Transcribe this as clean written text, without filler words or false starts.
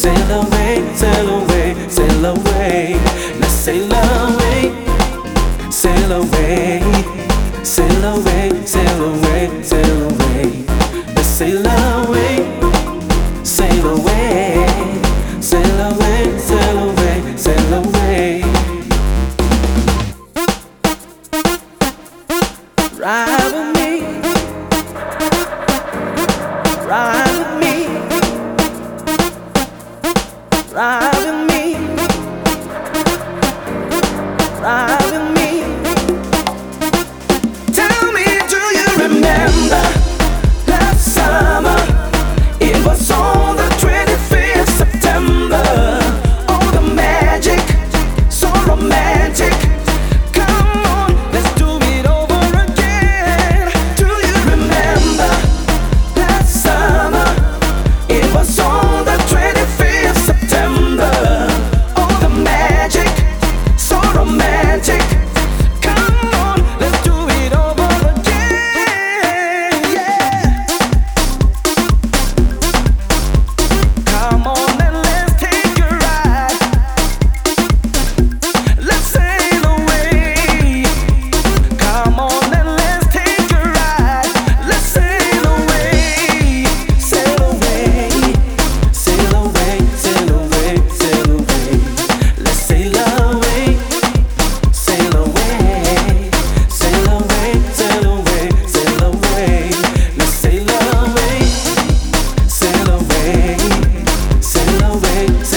sail away, sail away, sail away. Let's sail away, sail away, sail away, sail away, sail away. Let's sail away, sail away, sail away, sail away, sail away. Ride with me, ride with me, ride with me, ride with me. Tell me, do you remember last summer? It was on the 25th September. Oh, the magic, so romantic. Come on, let's do it over again. Do you remember last summer? It was on the 25th September. Oh, the magic, so romantic. Come on, let's do it over again. Yeah. Come on and let's take a ride. Let's sail away. Come on and let's take a ride. Let's sail away, sail away, sail away, sail away, sail away. Let's sail away, sail away, sail away, sail away, sail away. Let's sail away, sail away, sail away,